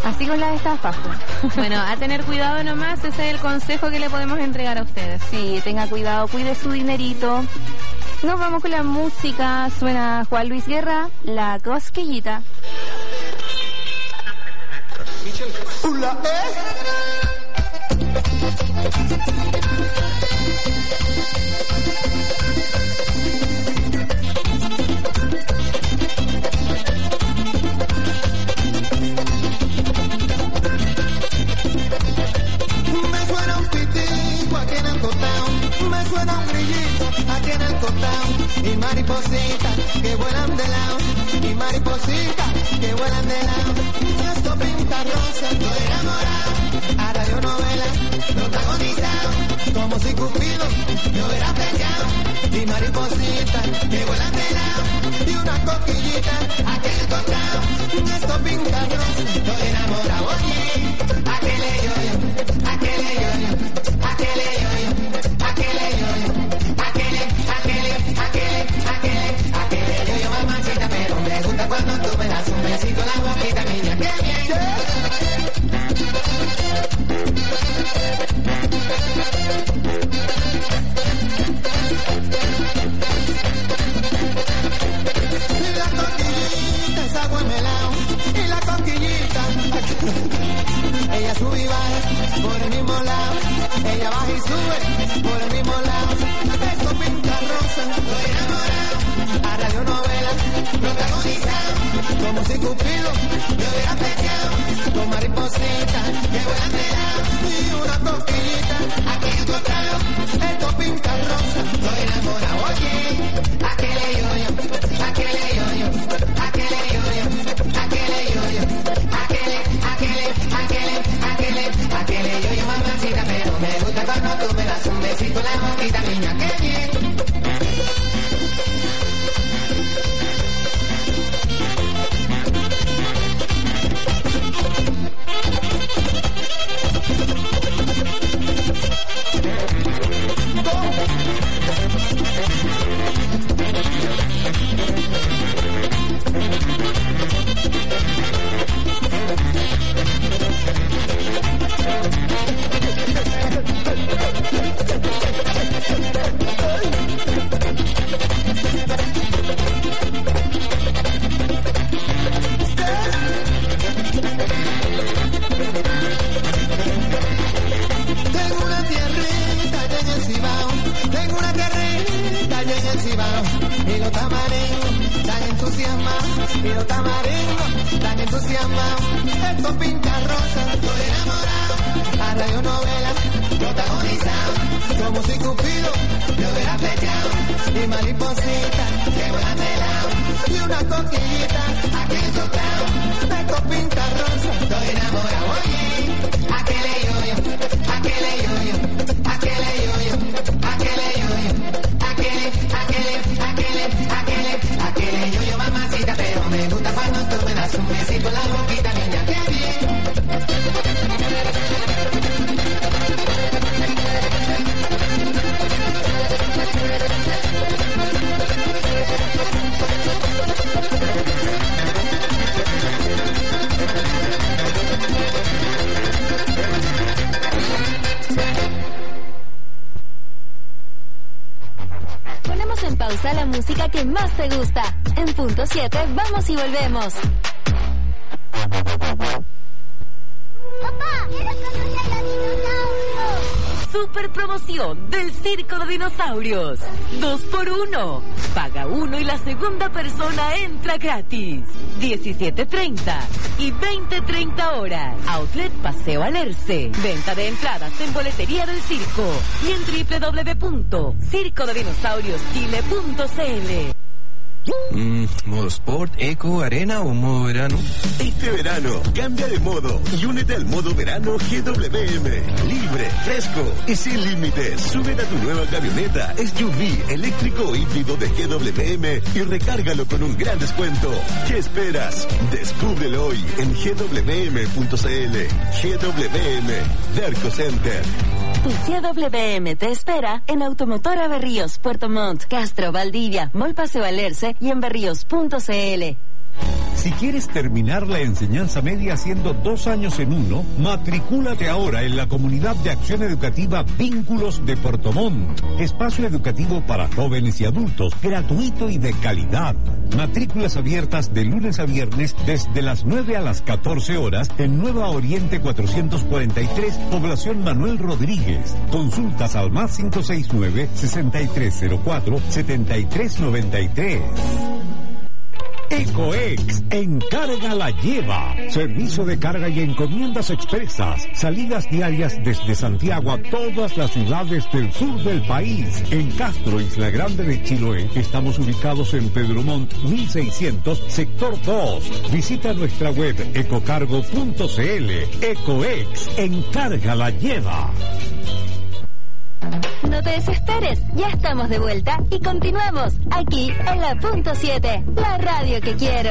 Así con las estafas. Bueno, a tener cuidado nomás, ese es el consejo que le podemos entregar a ustedes. Sí, tenga cuidado, cuide su dinerito. Nos vamos con la música. Suena Juan Luis Guerra, La Cosquillita. Hola, Me suena un pitico aquí en el costado, me suena un grillito aquí en el costado, y maripositas que vuelan de lado, y maripositas que vuelan de lado. Esto pinta rosa, estoy enamorado, a radionovela protagonizado, como si Cupido me hubiera peleado, y maripositas que vuelan de lado, y una coquillita aquí en el costado. Esto pinta rosa, estoy enamorado, oye, aquele yo-yo, aquele yo-yo, aquele yo-yo, aquele yo-yo, aquele yo-yo, mamacita, pero me gusta cuando tú me das un besito en la boquita, niña, qué bien. Y la coquillita es agua en melao, y la coquillita ella sube y baja por el mismo lado, ella baja y sube por el mismo lado. Esto pinta rosa, estoy enamorado, a radionovela protagonizado, como si Cupido me hubiera peleado, con maripositas que vuelan de lado, y una coquillita aquí encontrado. Esto pinta rosa, estoy enamorado, oye, aquele yo-yo, aquele yo-yo, aquele yo-yo, aquele yo-yo, aquele yo-yo, mamacita, pero me gusta cuando tú me das un besito en la boquita, niña, qué bien. Y los tamaringos tan entusiasmados, y los tamaringos tan entusiasmados. Esto pinta rosa, estoy enamorado, a radionovela protagonizado, como si Cupido me hubiera flechado, y maripositas que vuelan de lado, y una coquillita aquí encontrado. Esto pinta rosa, estoy enamorado, oye, aquele yo-yo, aquele yo-yo, aquele yo-yo, aquele yo-yo, aquele yo-yo, mamacita, pero me gusta cuando tú me das un besito en la boquita, niña, qué bien. Ponemos en pausa la música que más te gusta. En punto 7, vamos y volvemos. Papá, quiero conocer a los dinosaurios. Super promoción del Circo de Dinosaurios. 2x1. Paga uno y la segunda persona entra gratis. 17:30 y 20:30 horas. Outlet Paseo Alerce. Venta de entradas en boletería del circo y en www.circodedinosaurioschile.cl. ¿Modo Sport, Eco, Arena o modo verano? Este verano, cambia de modo y únete al modo verano GWM. Libre, fresco y sin límites. Súbete a tu nueva camioneta SUV eléctrico o híbrido de GWM y recárgalo con un gran descuento. ¿Qué esperas? Descúbrelo hoy en gwm.cl. GWM, Derco Center. GWM te espera en Automotora Berríos, Puerto Montt, Castro, Valdivia, Mall Paseo Alerce y en berríos.cl. Si quieres terminar la enseñanza media haciendo 2 años en uno, matricúlate ahora en la Comunidad de Acción Educativa Vínculos de Puerto Montt. Espacio educativo para jóvenes y adultos, gratuito y de calidad. Matrículas abiertas de lunes a viernes desde las 9 a las 14 horas en Nueva Oriente 443, Población Manuel Rodríguez. Consultas al más 569-6304-7393. Ecoex, encarga la lleva. Servicio de carga y encomiendas expresas. Salidas diarias desde Santiago a todas las ciudades del sur del país. En Castro, Isla Grande de Chiloé, estamos ubicados en Pedro Montt 1600, sector 2. Visita nuestra web ecocargo.cl. Ecoex, encarga la lleva. No te desesperes, ya estamos de vuelta y continuamos aquí en la Punto 7, la radio que quiero.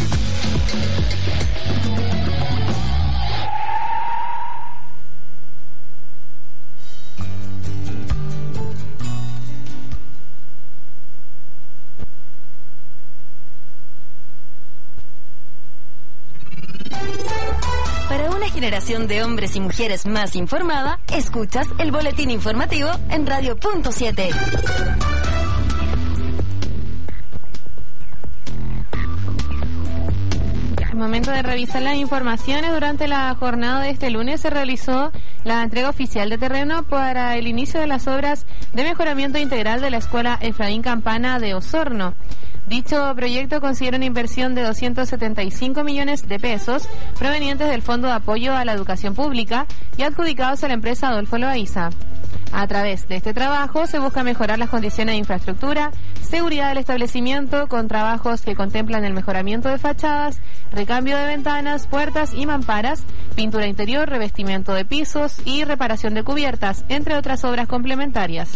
Para una generación de hombres y mujeres más informada, escuchas el boletín informativo en Radio Punto 7. Momento de revisar las informaciones. Durante la jornada de este lunes se realizó la entrega oficial de terreno para el inicio de las obras de mejoramiento integral de la Escuela Efraín Campana de Osorno. Dicho proyecto considera una inversión de 275 millones de pesos provenientes del Fondo de Apoyo a la Educación Pública y adjudicados a la empresa Adolfo Loaiza. A través de este trabajo se busca mejorar las condiciones de infraestructura, seguridad del establecimiento, con trabajos que contemplan el mejoramiento de fachadas, recambio de ventanas, puertas y mamparas, pintura interior, revestimiento de pisos y reparación de cubiertas, entre otras obras complementarias.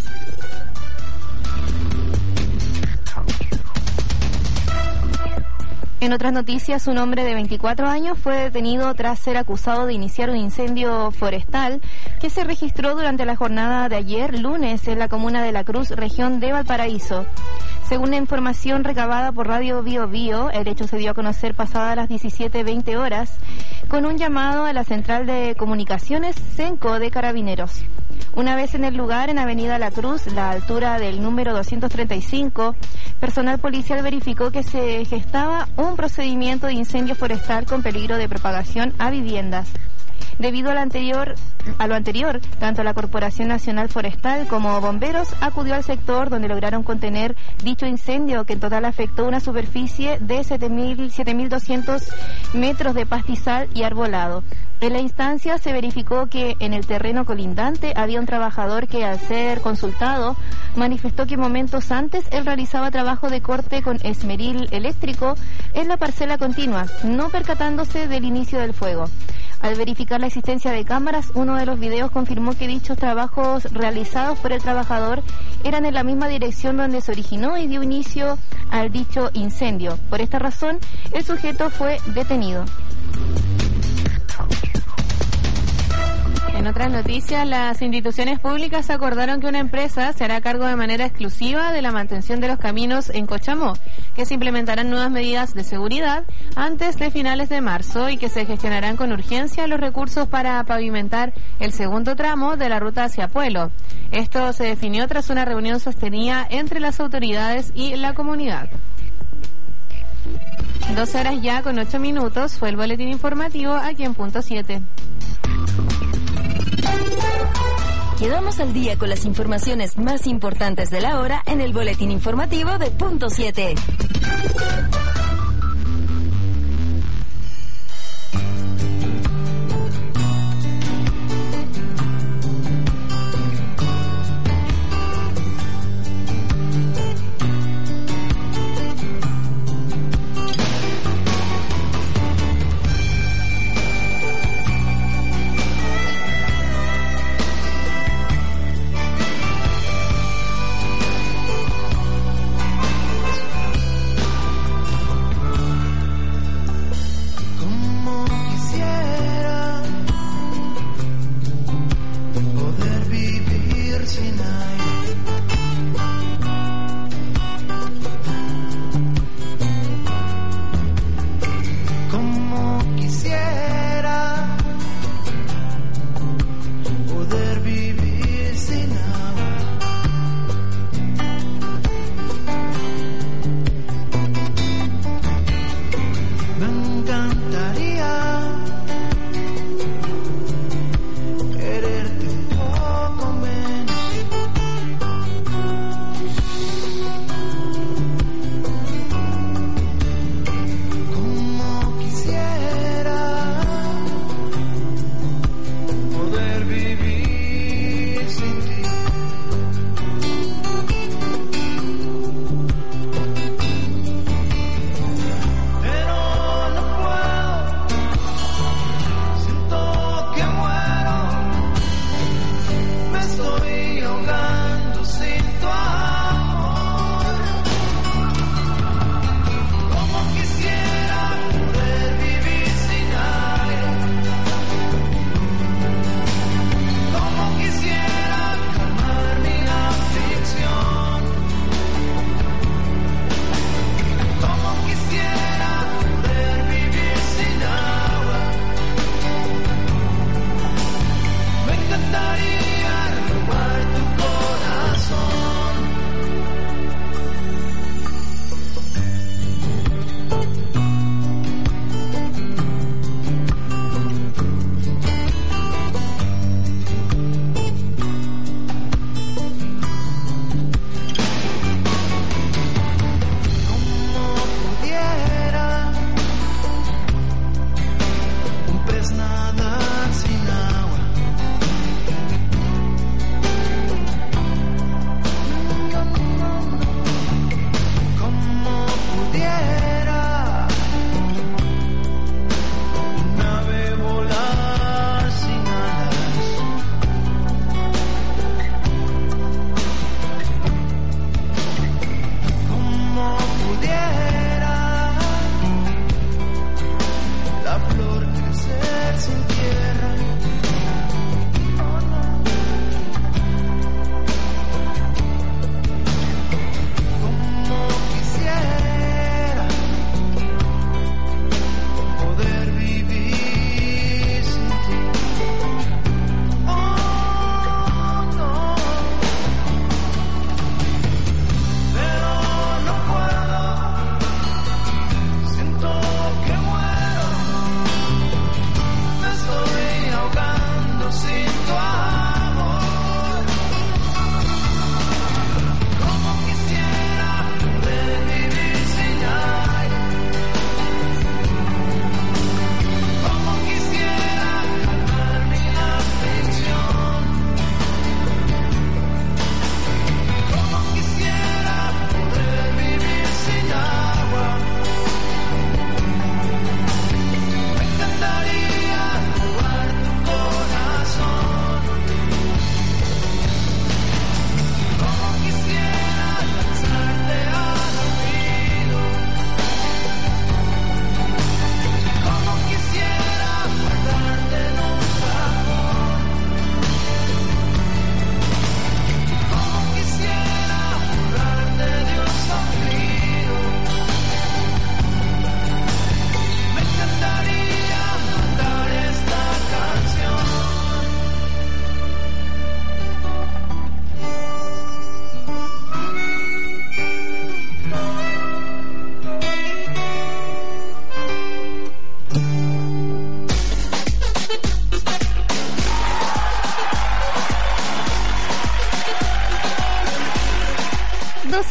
En otras noticias, un hombre de 24 años fue detenido tras ser acusado de iniciar un incendio forestal que se registró durante la jornada de ayer, lunes, en la comuna de La Cruz, región de Valparaíso. Según la información recabada por Radio Bio Bio, el hecho se dio a conocer pasadas las 17:20 horas con un llamado a la Central de Comunicaciones CENCO de Carabineros. Una vez en el lugar, en Avenida La Cruz, la altura del número 235, personal policial verificó que se gestaba un procedimiento de incendio forestal con peligro de propagación a viviendas. Debido a lo anterior, tanto la Corporación Nacional Forestal como bomberos acudió al sector, donde lograron contener dicho incendio, que en total afectó una superficie de 7.200 metros de pastizal y arbolado. En la instancia se verificó que en el terreno colindante había un trabajador que, al ser consultado, manifestó que momentos antes él realizaba trabajo de corte con esmeril eléctrico en la parcela continua, no percatándose del inicio del fuego. Al verificar la existencia de cámaras, uno de los videos confirmó que dichos trabajos realizados por el trabajador eran en la misma dirección donde se originó y dio inicio al dicho incendio. Por esta razón, el sujeto fue detenido. En otras noticias, las instituciones públicas acordaron que una empresa se hará cargo de manera exclusiva de la mantención de los caminos en Cochamó, que se implementarán nuevas medidas de seguridad antes de finales de marzo y que se gestionarán con urgencia los recursos para pavimentar el segundo tramo de la ruta hacia Puelo. Esto se definió tras una reunión sostenida entre las autoridades y la comunidad. 12 horas ya con 8 minutos fue el boletín informativo aquí en Punto 7. Quedamos al día con las informaciones más importantes de la hora en el boletín informativo de Punto 7.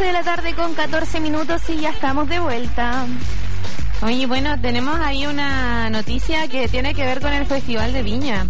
12 de la tarde con 14 minutos y ya estamos de vuelta. Oye, bueno, tenemos ahí una noticia que tiene que ver con el Festival de Viña.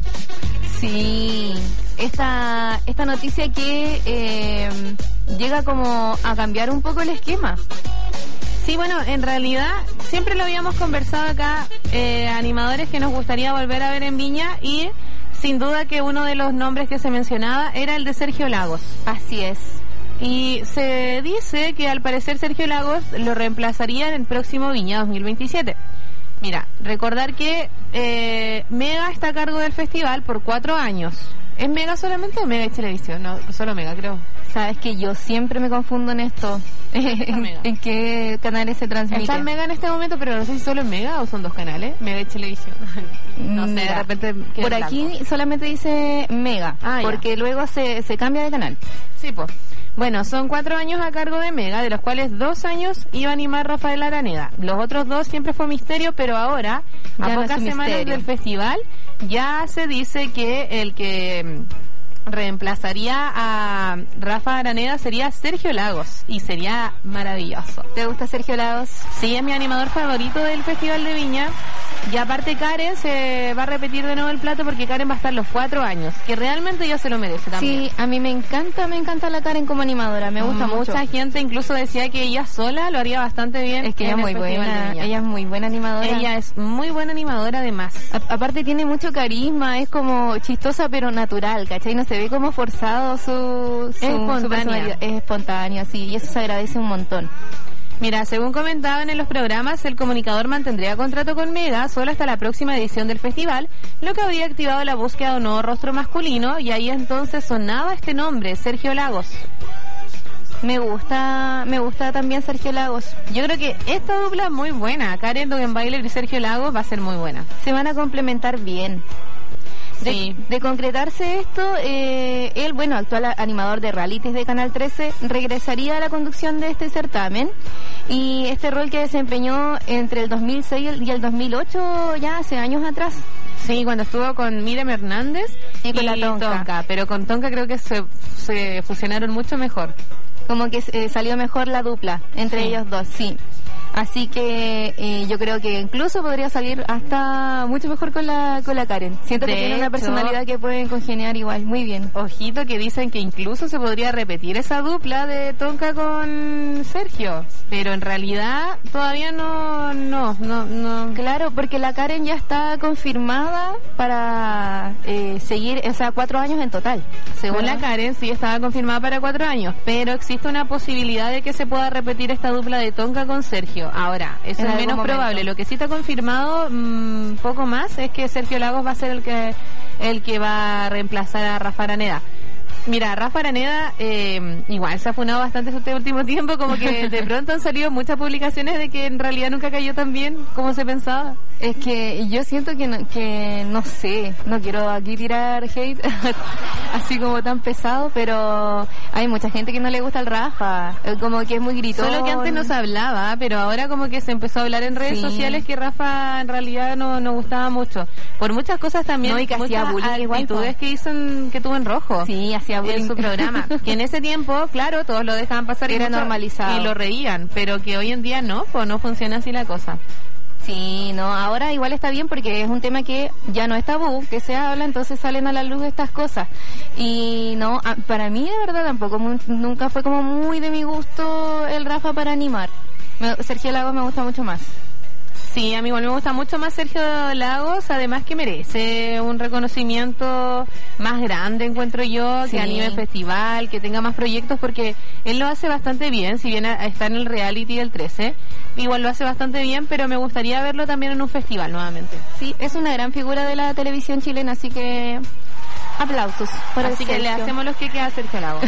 Sí, esta noticia que llega como a cambiar un poco el esquema. Sí, bueno, en realidad siempre lo habíamos conversado acá, animadores que nos gustaría volver a ver en Viña, y sin duda que uno de los nombres que se mencionaba era el de Sergio Lagos. Así es. Y se dice que al parecer Sergio Lagos lo reemplazaría en el próximo Viña 2027. Mira, recordar que Mega está a cargo del festival por 4 años. ¿Es Mega solamente o Mega y Televisión? No, solo Mega, creo. Sabes que yo siempre me confundo en esto. ¿En qué canales se transmite? Está Mega en este momento, pero no sé si solo es Mega o son 2 canales. Mega y Televisión. No sé, de repente... Por aquí blanco. Solamente dice Mega, porque luego se cambia de canal. Sí, pues. Bueno, son 4 años a cargo de Mega, de los cuales 2 años iba a animar Rafael Araneda. Los otros 2 siempre fue misterio, pero ahora, a pocas semanas del festival, ya se dice que el que reemplazaría a Rafa Araneda sería Sergio Lagos, y sería maravilloso. ¿Te gusta Sergio Lagos? Sí, es mi animador favorito del Festival de Viña. Y aparte Karen se va a repetir de nuevo el plato, porque Karen va a estar los 4 años, que realmente ella se lo merece también. Sí, a mí me encanta la Karen como animadora, me gusta mucho. Mucha gente incluso decía que ella sola lo haría bastante bien. Es que ella es muy buena, ella es muy buena animadora. Ella es muy buena animadora además. Aparte tiene mucho carisma, es como chistosa pero natural, ¿cachai? No se ve como forzado su personalidad. Es espontánea, sí, y eso se agradece un montón. Mira, según comentaban en los programas, el comunicador mantendría contrato con Mega solo hasta la próxima edición del festival, lo que habría activado la búsqueda de un nuevo rostro masculino, y ahí entonces sonaba este nombre, Sergio Lagos. Me gusta también Sergio Lagos. Yo creo que esta dupla es muy buena. Karen Dogenbailer y Sergio Lagos va a ser muy buena. Se van a complementar bien. De concretarse esto, él, bueno, actual animador de realities de Canal 13, regresaría a la conducción de este certamen, y este rol que desempeñó entre el 2006 y el 2008, ya hace años atrás. Sí, cuando estuvo con Miriam Hernández y con la Tonka. Pero con Tonka creo que se fusionaron mucho mejor. Como que salió mejor la dupla entre ellos dos, sí. Así que yo creo que incluso podría salir hasta mucho mejor con la Karen. Siento que tiene una personalidad que pueden congeniar igual, muy bien. Ojito que dicen que incluso se podría repetir esa dupla de Tonka con Sergio, pero en realidad todavía no. Claro, porque la Karen ya está confirmada para seguir, o sea, 4 años en total. Según la Karen, sí estaba confirmada para 4 años, pero existe una posibilidad de que se pueda repetir esta dupla de Tonka con Sergio. Ahora, eso es menos probable. Lo que sí está confirmado, poco más, es que Sergio Lagos va a ser el que va a reemplazar a Rafa Araneda. Mira, Rafa Araneda igual se ha funado bastante este último tiempo, como que de pronto han salido muchas publicaciones de que en realidad nunca cayó tan bien como se pensaba. Es que yo siento que no sé, no quiero aquí tirar hate así como tan pesado, pero hay mucha gente que no le gusta el Rafa, como que es muy gritón. Solo que antes no se hablaba, pero ahora como que se empezó a hablar en redes sociales que Rafa en realidad no gustaba mucho. Por muchas cosas también, y que hacía bullying, actitudes que tuvo en rojo. Sí, hacía bullying en su programa. Que en ese tiempo, claro, todos lo dejaban pasar, era normalizado y lo reían, pero que hoy en día no funciona así la cosa. Sí, no, ahora igual está bien porque es un tema que ya no es tabú, que se habla, entonces salen a la luz estas cosas. Y no, para mí de verdad tampoco, nunca fue como muy de mi gusto el Rafa para animar. Sergio Lagos me gusta mucho más. Sí, a mí igual me gusta mucho más Sergio Lagos, además que merece un reconocimiento más grande, encuentro yo, que anime el festival, que tenga más proyectos, porque él lo hace bastante bien, si bien está en el reality del 13, igual lo hace bastante bien, pero me gustaría verlo también en un festival nuevamente. Sí, es una gran figura de la televisión chilena, así que aplausos. Así que le hacemos los que queda a Sergio Lagos.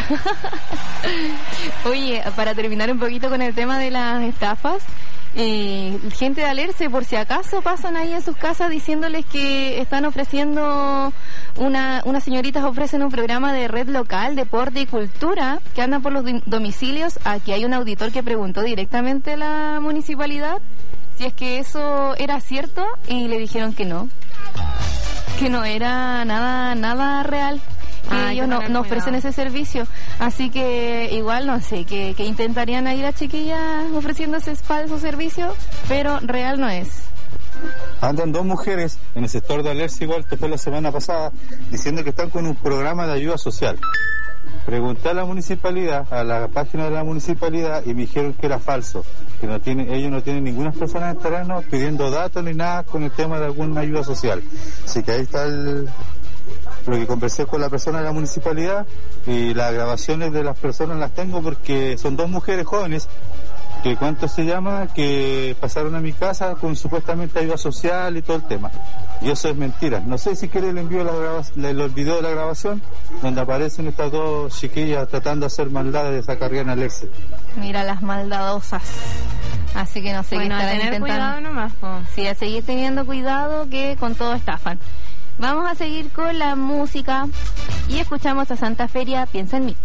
Oye, para terminar un poquito con el tema de las estafas, gente de Alerce, por si acaso pasan ahí en sus casas diciéndoles que están ofreciendo unas señoritas ofrecen un programa de red local, deporte y cultura que andan por los domicilios. Aquí hay un auditor que preguntó directamente a la municipalidad si es que eso era cierto y le dijeron que no era nada real. que ellos no ofrecen ese servicio. Así que igual no sé, que intentarían ahí las chiquillas ofreciendo ese falso servicio, pero real no es. Andan 2 mujeres en el sector de Alerce, igual que fue la semana pasada, diciendo que están con un programa de ayuda social. Pregunté a la municipalidad, a la página de la municipalidad, y me dijeron que era falso, que ellos no tienen ninguna persona en el terreno pidiendo datos ni nada con el tema de alguna ayuda social. Así que ahí está lo que conversé con la persona de la municipalidad, y las grabaciones de las personas las tengo porque son 2 mujeres jóvenes que que pasaron a mi casa con supuestamente ayuda social y todo el tema, y eso es mentira. No sé si quiere le envío los videos de la grabación donde aparecen estas 2 chiquillas tratando de hacer maldades de sacar a Alerce. Mira las maldadosas. Así que no sé qué estarán intentando. Cuidado nomás, sí, a seguir teniendo cuidado, que con todo estafan. Vamos a seguir con la música y escuchamos a Santa Feria, Piensa en mí.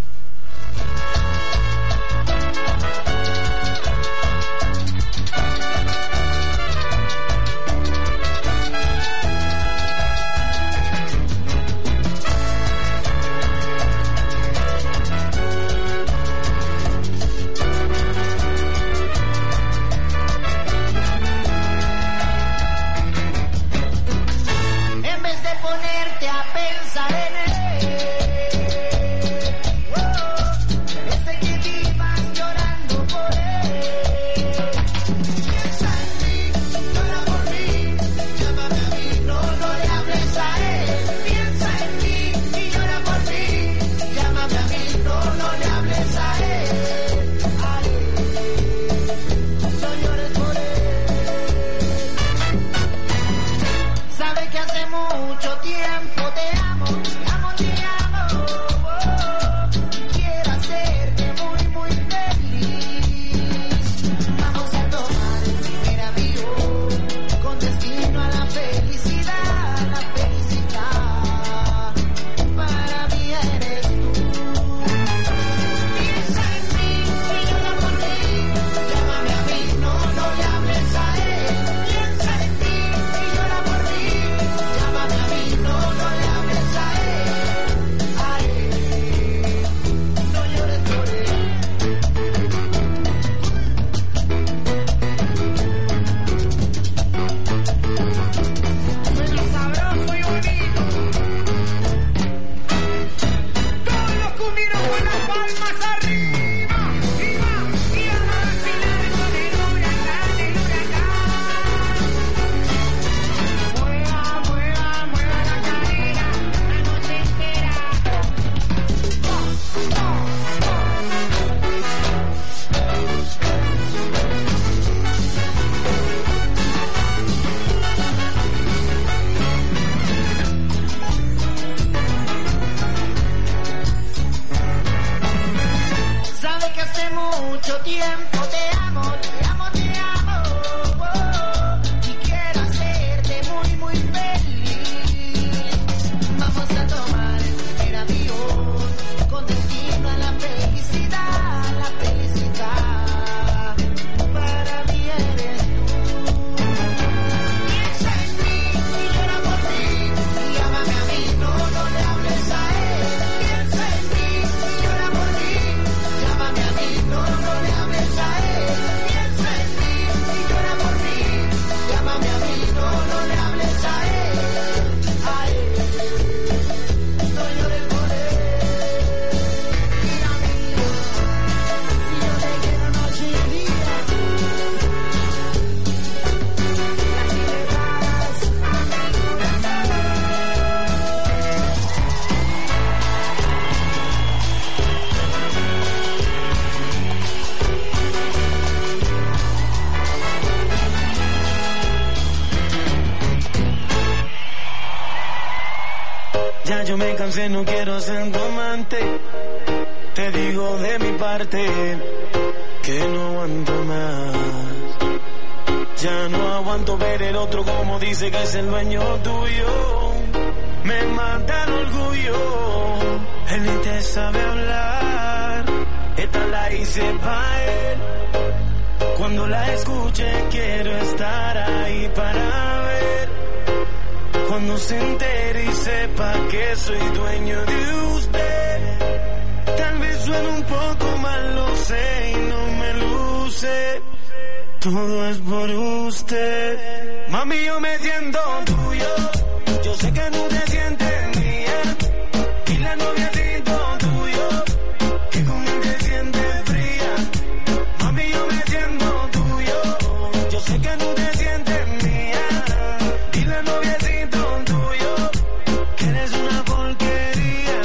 Ponerte a pensar en él, desde que vivas llorando por él. Piensa en mí, llora por mí, llámame a mí, no le hables a él. Piensa en mí y llora por mí, llámame a mí, no le hables a él. No llores por él. Sabe que hace mucho tiempo te amo, te amo, quiero hacerte muy, muy feliz. Vamos a tomar el primer avión con destino a la felicidad, para mí eres tú. Piensa en mí y llora por mí, llámame a mí, no le hables a él. Piensa en mí y llora por mí, llámame a mí, no le hables a él, no llores por él. Suena sabroso y bonito. Todos los cumbiros con las palmas arriba, y a vacilar con el huracán, Mueva la cadera la noche entera. Sabe que hace mucho tiempo te amo, y quiero hacerte muy, muy feliz. Vamos a tomar el primer avión con destino a la felicidad, para mí eres tú. Piensa en mí y llora por mí, llámame a mí, no le hables a él. Piensa en mí y llora por mí, llámame a mí, no le hables a él. Piensa en mí y llora por mí, llámame a mí, no le hables a él. No llores por él. Mira mía, si yo te quiero noche y día, las liberas a mi corazón. Ya yo me cansé, no quiero ser tu amante. Te digo de mi parte que no aguanto más. Ya no aguanto ver el otro como dice que es el dueño tuyo. Me mata el orgullo, él ni te sabe hablar. Esta la hice pa' él. Cuando la escuche quiero estar ahí para ver. Cuando Cuando se entere y sepa que soy dueño de usted. Tal vez suene un poco mal, lo sé y no me luce. Todo es por usted. Mami, yo me siento tuyo. Yo sé que no te sientes mía. Y la novia siento tuyo. Que con él te sientes fría. Mami, yo me siento tuyo. Yo sé que no te sientes mía. Y la novia siento tuyo. Que eres una porquería.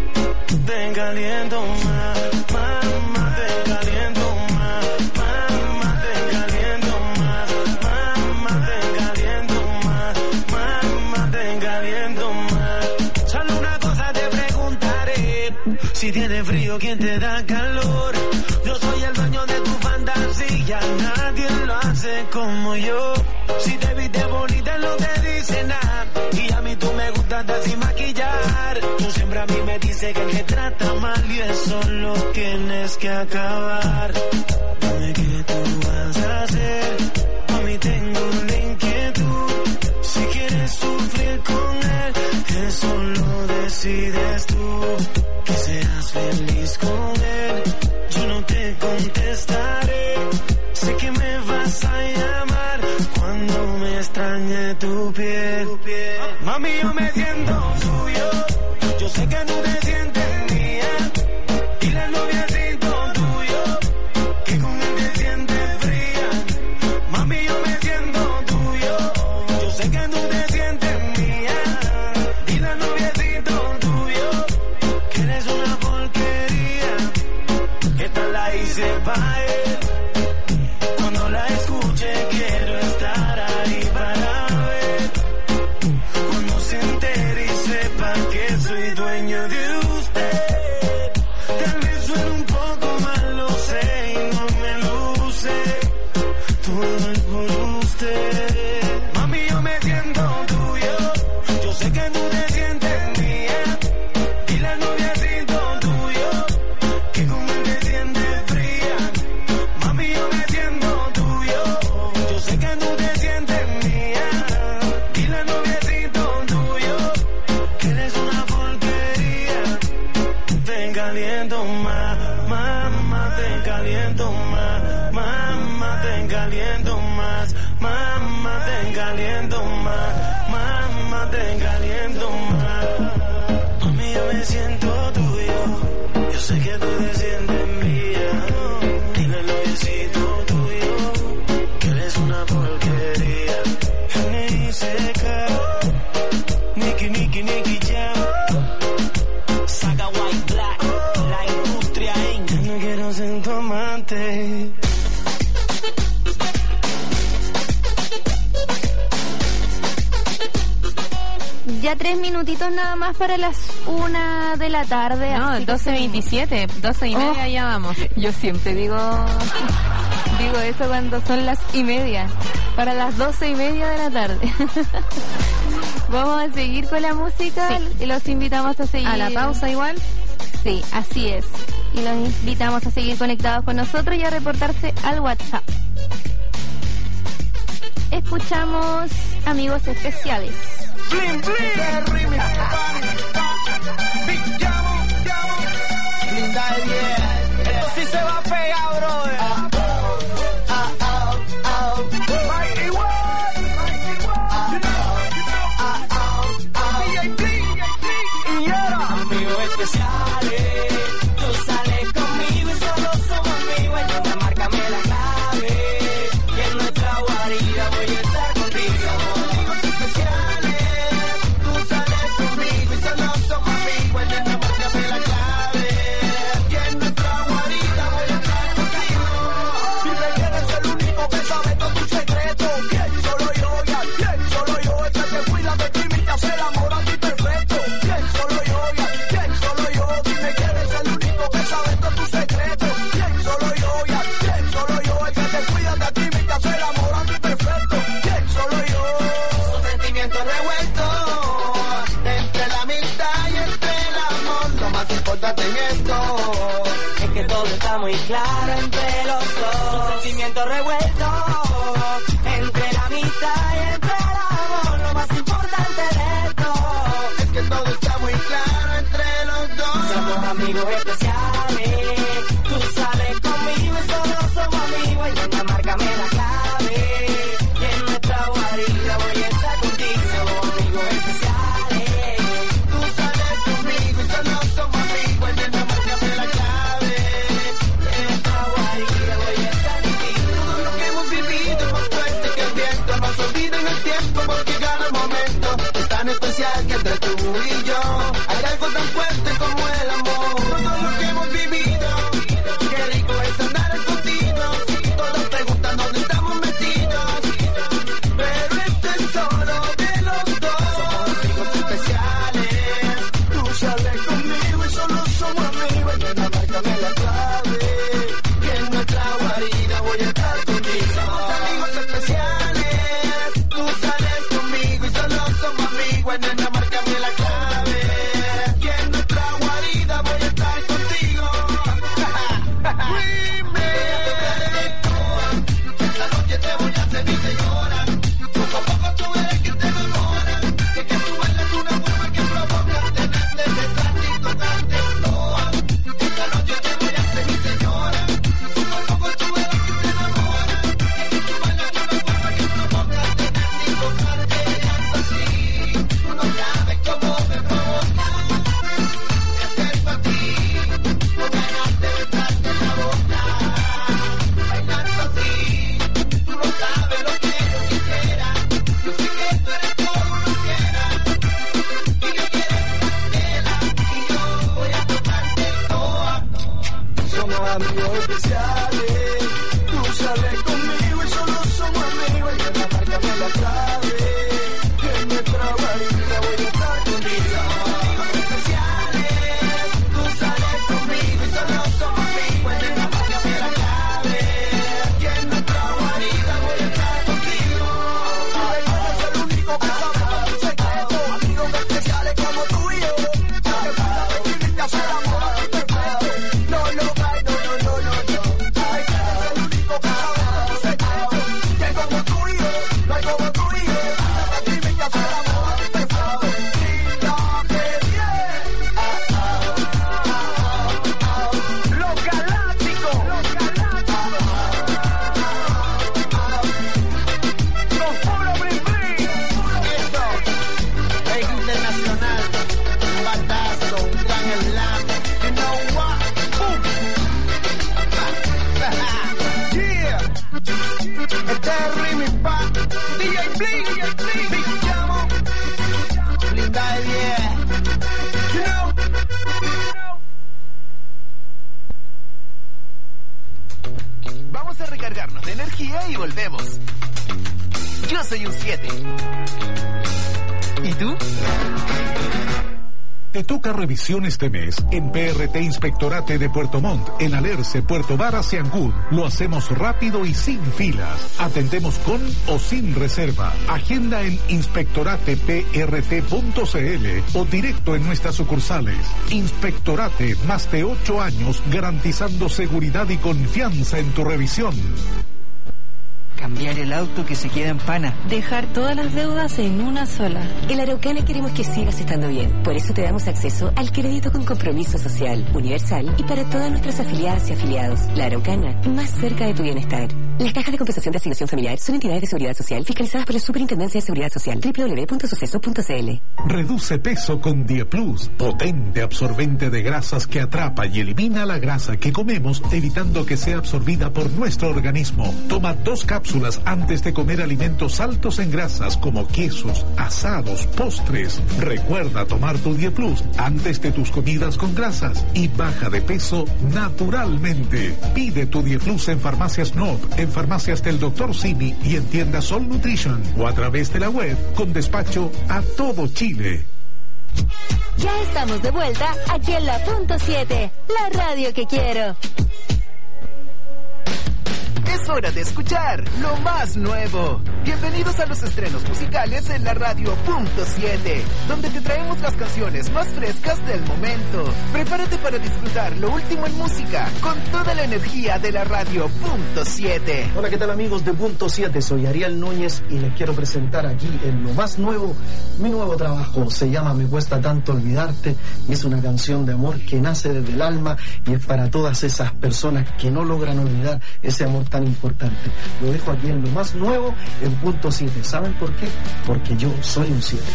Te caliento más. Mamá, te caliento más. Mamá, te caliento más. Mamá, te caliento más. Mamá, te caliento más. Solo una cosa te preguntaré. Si tienes frío, ¿quién te da calor? Yo soy el dueño de tu fantasía. Nadie lo hace como yo. Si te viste bonita no te dice nada. Y a mí tú me gustas sin maquillar. Tú siempre a mí me dices que te trata mal y eso lo tienes que acabar. Dime qué tú vas a hacer. A mí tengo una inquietud. Si quieres sufrir con él, eso lo decides tú. Que seas feliz con él. Yo no te contestaré. Sé que me vas a llamar cuando me extrañe tu piel. Mami, yo me siento tuyo. Yo sé que no te sientes mía. Y la novia siento tuyo. Que con él te sientes fría. Mami, yo me siento tuyo. Yo sé que no te sientes mía. Y la novia siento tuyo. Que eres una porquería. Esta la hice pa' él. Cuando la escuche quiero estar ahí para ver. Cuando se entere y sepa que soy dueño de usted. Tal vez suene un poco mal, lo sé y no me luce. Todo es por usted. Mami, yo me siento tuyo. Yo sé que no te sientes mía. Y la novia siento tuyo. Que con él te sientes fría. Mami, yo me siento tuyo. Yo sé que no te sientes mía. Y la novia siento tuyo. Que eres una porquería. Te caliento más. Mamá, te caliento más. Mamá, te caliento más. Mamá, te caliento más. Mamá, te caliento más. Mami, yo me siento tuyo. Yo sé que tú te sientes mía. Dile el noviecito tuyo. Que eres una porquería. N.I.C.K. Nicky Jam. Saga White Black. La industria Inc. Yo no quiero ser tu amante. Ya 3 minutitos nada más para las 1 de la tarde. No, 12:27, 12:30 ya vamos. Yo siempre digo eso cuando son las 1:30. Para las 12:30 de la tarde. Vamos a seguir con la música. Sí. Y los invitamos a seguir. ¿A la pausa igual? Sí, así es. Y los invitamos a seguir conectados con nosotros y a reportarse al WhatsApp. Escuchamos Amigos Especiales. Blim, blim. Linda de 10. Esto sí se va a pegar, brother. Mikey Way. Y ahora, amigos especiales. Tú sales conmigo y solo somos amigos. Entonces márcame la clave. Y en nuestra guarida voy a estar contigo. Amigos especiales. Tú sales conmigo y solo somos amigos. Entonces márcame la clave. Y en nuestra guarida voy a estar contigo. Si me quieres el único que sabe todo tu secreto. Bien, solo yo, ya, bien, solo yo. El que te cuida de ti y te hace el amor a ti perfecto. Bien, solo yo, ya, bien, solo yo. Si me quieres el único que sabe todo tu secreto. Bien, solo yo, ya, bien, solo yo. El que te cuida de ti y te hace el amor a ti perfecto. Bien, solo yo. Son sentimientos revueltos entre la amistad y entre el amor. Lo más importante en esto es que todo está muy claro entre los dos. Son sentimientos revueltos entre la amistad y entre el amor. Lo más importante de amigos especiales. Tú sales conmigo y solo somos amigos. Y esta marca me la clave. Y en nuestra guarida voy a estar contigo. Somos amigos especiales. Tú sales conmigo y solo somos amigos. Y esta marca me la clave. Y en nuestra guarida voy a estar contigo. Todo lo que hemos vivido es más fuerte que el viento. Nos olvida en el tiempo porque cada momento es tan especial que entre tú y yo hay algo tan fuerte como el amor. Todo lo que hemos vivido, qué rico es andar escondidos. Todos preguntan dónde estamos metidos, pero este es solo de los dos. Somos amigos especiales. Tú sales conmigo y solo somos amigos. Y en la marca me la clave. Y en nuestra guarida voy a estar contigo. Somos amigos especiales. Tú sales conmigo y solo somos amigos. En la marca me la clave. Y en nuestra guarida voy a estar contigo. Esta noche te voy a hacer mi señora. Poco a poco tú eres quien te enamora. Que tú bailas de una forma que provoca tenerte, besarte y tocarte. Esta noche te voy a hacer mi señora. Poco a poco tú eres quien te enamora. Que tú bailas de una forma que provoca tenerte y tocarte. Así, tú no sabes cómo me provoca. Hacer para ti, no ganas de besarte la boca. Bailando así, tú no sabes lo que yo quisiera. Yo sé que tú eres todo lo que quieras. Y yo quiero tocártela. Y yo voy a tocarte toda. Somos amigos especiales. Tú sales conmigo y solo somos amigos. Y en la marca me la clave. En nuestra guarida voy a estar contigo. Somos amigos especiales. Tú sales conmigo y solo somos amigos. En la marca me la clave. Y en nuestra guarida voy a estar contigo. Ay, eres el único que sabe tu secreto. Amigos especiales como tú y yo. Que para describirte hacer amor perfecto. No lo hay, no. Ay, eres el único que sabe tu secreto. Que como tú y yo, no hay como tú y yo. Para describirte hacer amor perfecto. Linda, qué bien. Los galácticos. Los puro brin brin. Esto es internacional. Un batazo, un gran enlace. You know what? Boom. Yeah. Este es Remix Pa. DJ Bling. Big Chamo. Linda de 10. You know. Vamos a recargarnos de energía y volvemos. Yo soy un 7. ¿Y tú? Te toca revisión este mes en PRT Inspectorate de Puerto Montt, en Alerce, Puerto Varas y Ancud. Lo hacemos rápido y sin filas. Atendemos con o sin reserva. Agenda en inspectorateprt.cl o directo en nuestras sucursales. Inspectorate, más de 8 años garantizando seguridad y confianza en tu revisión. Cambiar el auto que se queda en pana. Dejar todas las deudas en una sola. En La Araucana queremos que sigas estando bien. Por eso te damos acceso al crédito con compromiso social, universal y para todas nuestras afiliadas y afiliados. La Araucana, más cerca de tu bienestar. Las cajas de compensación de asignación familiar son entidades de seguridad social fiscalizadas por la Superintendencia de Seguridad Social. www.suceso.cl. Reduce peso con Dieplus, potente absorbente de grasas que atrapa y elimina la grasa que comemos, evitando que sea absorbida por nuestro organismo. Toma 2 cápsulas antes de comer alimentos altos en grasas como quesos, asados, postres. Recuerda tomar tu Dieplus antes de tus comidas con grasas y baja de peso naturalmente. Pide tu Dieplus en Farmacias Nob, en Farmacias del Dr. Simi y en tiendas Sol Nutrition o a través de la web con despacho a todo Chile. Ya estamos de vuelta aquí en la .7, la radio que quiero. Es Es hora de escuchar lo más nuevo. Bienvenidos a los estrenos musicales en la radio .7, donde te traemos las canciones más frescas del momento. Prepárate para disfrutar lo último en música con toda la energía de la radio .7. Hola, ¿qué tal amigos de .7? Soy Ariel Núñez y les quiero presentar aquí en lo más nuevo, mi nuevo trabajo. Se llama Me Cuesta Tanto Olvidarte y es una canción de amor que nace desde el alma y es para todas esas personas que no logran olvidar ese amor tan importante. Lo dejo aquí en lo más nuevo en .7. ¿Saben por qué? Porque yo soy un 7.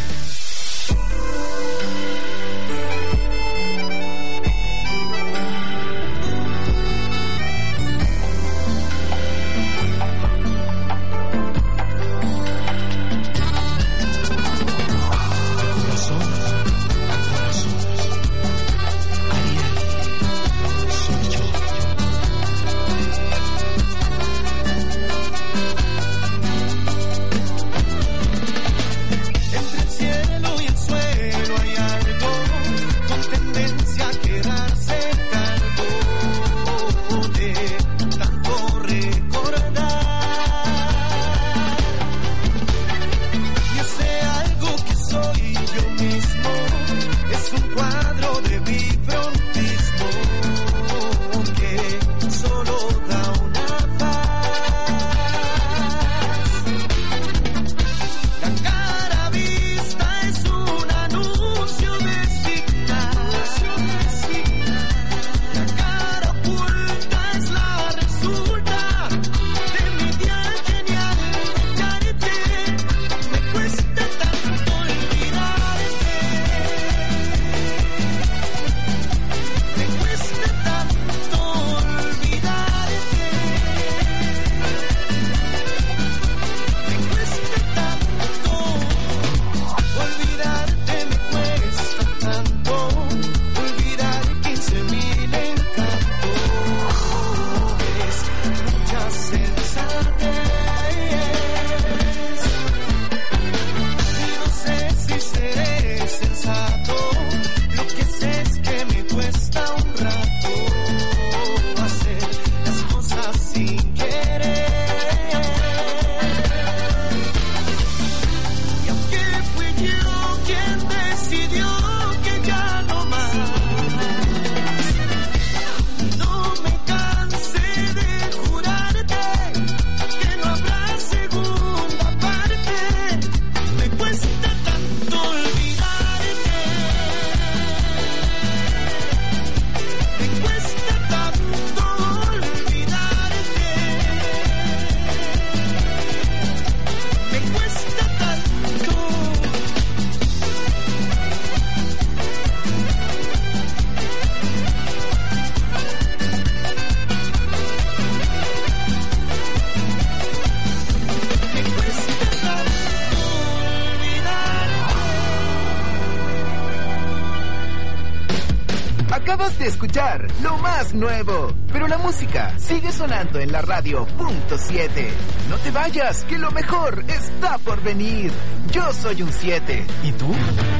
Acabas de escuchar lo más nuevo, pero la música sigue sonando en la radio .7. No te vayas, que lo mejor está por venir. Yo soy un 7. ¿Y tú?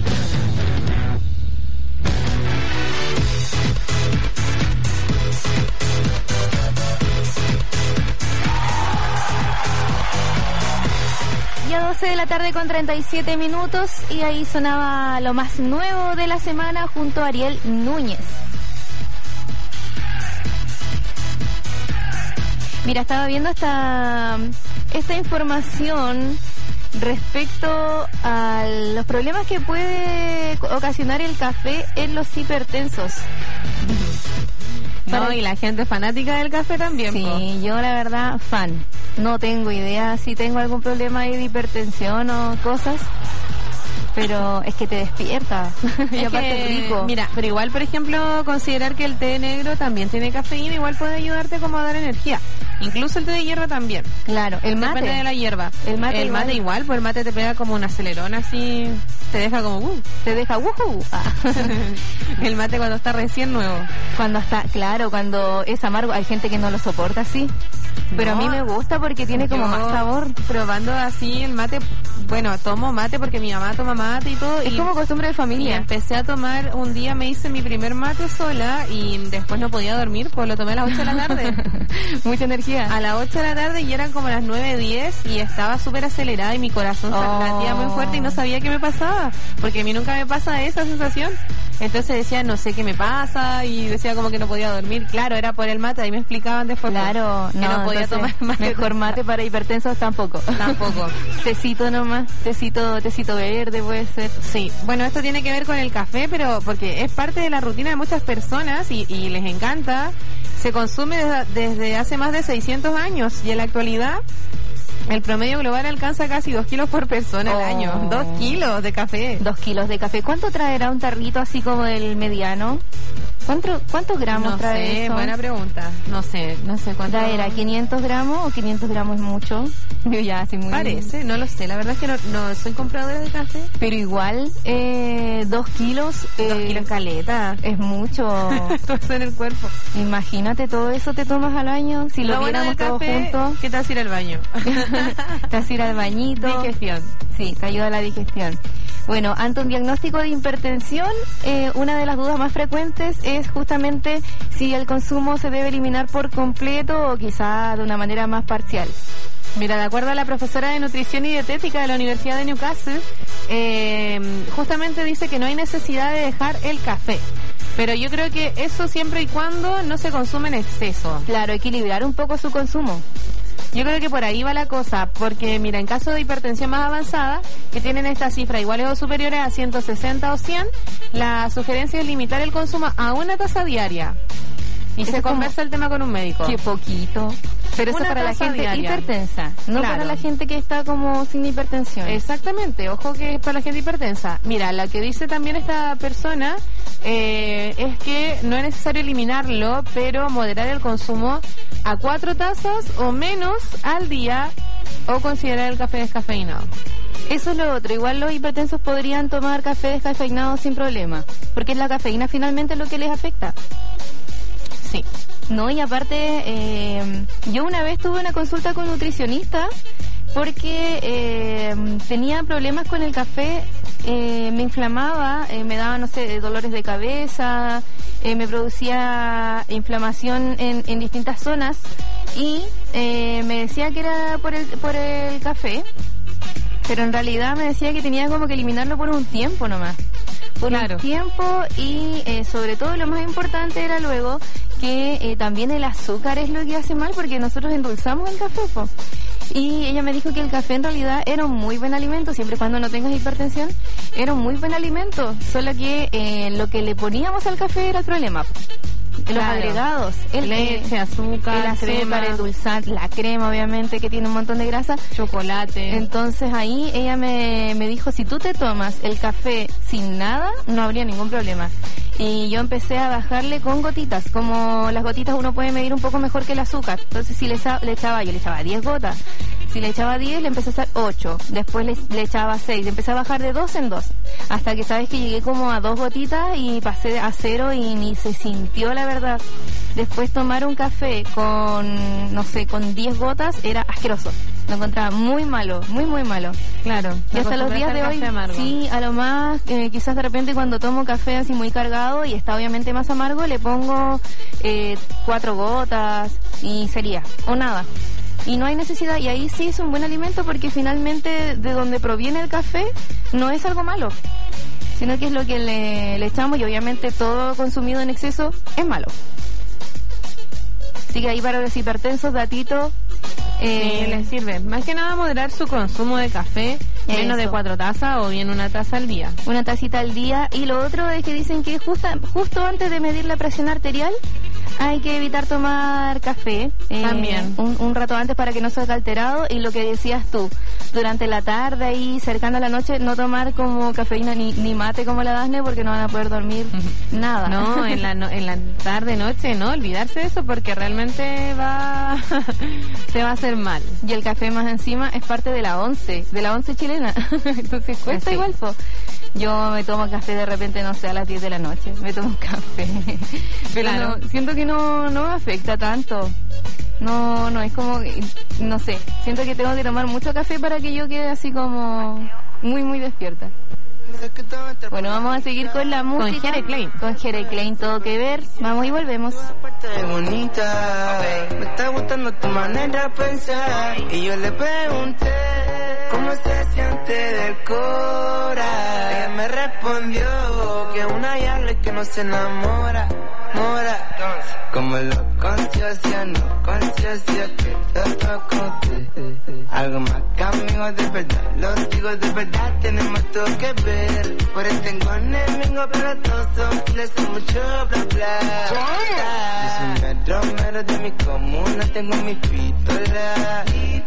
Ya 12 de la tarde con 37 minutos y ahí sonaba lo más nuevo de la semana junto a Ariel Núñez. Mira, estaba viendo esta información respecto a los problemas que puede ocasionar el café en los hipertensos. No, y la gente fanática del café también. Sí, yo la verdad, fan. No tengo idea si tengo algún problema de hipertensión o cosas, pero es que te despierta. Y aparte rico. Mira, pero igual, por ejemplo, considerar que el té negro también tiene cafeína, igual puede ayudarte como a dar energía. Incluso el té de hierba también. Claro, el mate. Depende de la hierba. El mate igual, pues el mate te pega como un acelerón así, te deja como te deja El mate cuando está recién nuevo. Cuando está, claro, cuando es amargo, hay gente que no lo soporta así. Pero a mí me gusta porque tiene como más sabor. Probando así el mate, bueno, tomo mate porque mi mamá toma mate y todo. Es como costumbre de familia. Y empecé a tomar, un día me hice mi primer mate sola y después no podía dormir, pues lo tomé a las 8 de la tarde. Mucha energía. A las 8 de la tarde y eran como las 9:10 y estaba súper acelerada y mi corazón latía muy fuerte y no sabía qué me pasaba, porque a mí nunca me pasa esa sensación. Entonces decía, no sé qué me pasa, y decía como que no podía dormir. Claro, era por el mate, ahí me explicaban después. Claro, que no podía tomar mate. Mejor mate para hipertensos tampoco. Tampoco. Tecito nomás, tecito verde puede ser. Sí, bueno, esto tiene que ver con el café, pero porque es parte de la rutina de muchas personas y les encanta. Se consume desde hace más de 600 años y en la actualidad el promedio global alcanza casi 2 kilos por persona al año. 2 kilos de café. 2 kilos de café. ¿Cuánto traerá un tarrito así como el mediano? ¿Cuántos gramos trae eso? Buena pregunta. No sé cuánto. ¿Traerá 500 gramos o 500 gramos es mucho? Yo ya así muy... Parece, no lo sé. La verdad es que no soy compradora de café. Pero igual, 2 kilos... 2 kilos caleta. Es mucho. Todo eso en el cuerpo. Imagínate, todo eso te tomas al año. Si lo viéramos todos juntos. ¿Qué te hace ir al baño? Te hace ir al bañito. Digestión. Sí, te ayuda a la digestión. Bueno, ante un diagnóstico de hipertensión, una de las dudas más frecuentes es justamente si el consumo se debe eliminar por completo o quizá de una manera más parcial. Mira, de acuerdo a la profesora de nutrición y dietética de la Universidad de Newcastle, justamente dice que no hay necesidad de dejar el café. Pero yo creo que eso siempre y cuando no se consume en exceso. Claro, equilibrar un poco su consumo. Yo creo que por ahí va la cosa, porque mira, en caso de hipertensión más avanzada, que tienen esta cifra iguales o superiores a 160 o 100, la sugerencia es limitar el consumo a una taza diaria. Y se conversa el tema con un médico. Qué poquito. Pero eso para la gente hipertensa, no para la gente que está como sin hipertensión. Exactamente, ojo que es para la gente hipertensa. Mira, lo que dice también esta persona es que no es necesario eliminarlo, pero moderar el consumo a 4 tazas o menos al día o considerar el café descafeinado. Eso es lo otro. Igual los hipertensos podrían tomar café descafeinado sin problema, porque es la cafeína finalmente lo que les afecta. Sí. No, y aparte, yo una vez tuve una consulta con un nutricionista porque tenía problemas con el café, me inflamaba, me daba, no sé, dolores de cabeza, me producía inflamación en distintas zonas y me decía que era por el café, pero en realidad me decía que tenía como que eliminarlo por un tiempo nomás. Por un tiempo y sobre todo lo más importante era luego que también el azúcar es lo que hace mal porque nosotros endulzamos el café, po. Y ella me dijo que el café en realidad era un muy buen alimento, siempre y cuando no tengas hipertensión, era un muy buen alimento, solo que lo que le poníamos al café era el problema. Los agregados, leche, azúcar, el azúcar, el dulzante, la crema obviamente que tiene un montón de grasa, chocolate. Entonces ahí ella me dijo, si tú te tomas el café sin nada, no habría ningún problema. Y yo empecé a bajarle con gotitas, como las gotitas uno puede medir un poco mejor que el azúcar. Entonces si yo le echaba 10 gotas. Si le echaba 10, le empecé a hacer 8. Después le echaba 6. Empecé a bajar de 2 en 2. Hasta que, sabes que llegué como a 2 gotitas y pasé a 0 y ni se sintió, la verdad. Después tomar un café con, no sé, con 10 gotas era asqueroso. Lo encontraba muy malo, muy, muy malo. Claro. Y hasta los días de hoy, sí, a lo más, quizás de repente cuando tomo café así muy cargado y está obviamente más amargo, le pongo 4 gotas y sería, o nada. Y no hay necesidad, y ahí sí es un buen alimento porque finalmente de donde proviene el café no es algo malo, sino que es lo que le echamos y obviamente todo consumido en exceso es malo. Así que ahí para los hipertensos, datito. Sí, les sirve. Más que nada moderar su consumo de café, menos de 4 tazas o bien una taza al día. Una tacita al día. Y lo otro es que dicen que justo antes de medir la presión arterial hay que evitar tomar café. También. Un rato antes para que no salga alterado. Y lo que decías tú, durante la tarde y cercano a la noche, no tomar como cafeína ni mate como la Dasne porque no van a poder dormir nada. No, en la tarde, noche, no, olvidarse de eso porque realmente te va a hacer mal. Y el café más encima es parte de la once chilena. Entonces cuesta igual, po. Yo me tomo café de repente, no sé, a las 10 de la noche. Me tomo un café. Pero Claro. no, siento que no me afecta tanto. No es como, no sé. Siento que tengo que tomar mucho café para que yo quede así como muy, muy despierta. Bueno, vamos a seguir con la música. Con Jere Klein. Con Jere Klein, todo que ver. Vamos y volvemos. Bonita, me está gustando tu manera de pensar. Y yo le pregunté cómo se siente del cora. Ella me respondió que una yale que no se enamora, mora. Como lo conciencia, no conciencia que te toco. Algo más que amigos de verdad, los digo de verdad, tenemos todo que ver. Por eso tengo enemigos, pero todos son les mucho bla bla. Yo soy un mero de mi comuna, tengo mi pistola.